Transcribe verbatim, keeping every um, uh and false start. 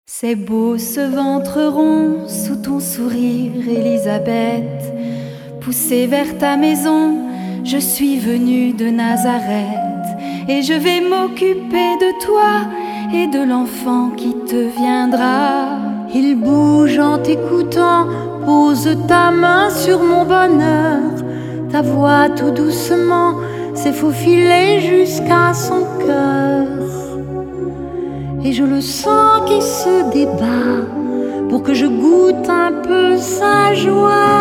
C'est beau ce ventre rond sous ton sourire, Élisabeth. Poussée vers ta maison, je suis venue de Nazareth. Et je vais m'occuper de toi et de l'enfant qui te viendra. Il bouge en t'écoutant, pose ta main sur mon bonheur. Ta voix tout doucement s'est faufilée jusqu'à son cœur. Et je le sens qui se débat pour que je goûte un peu sa joie.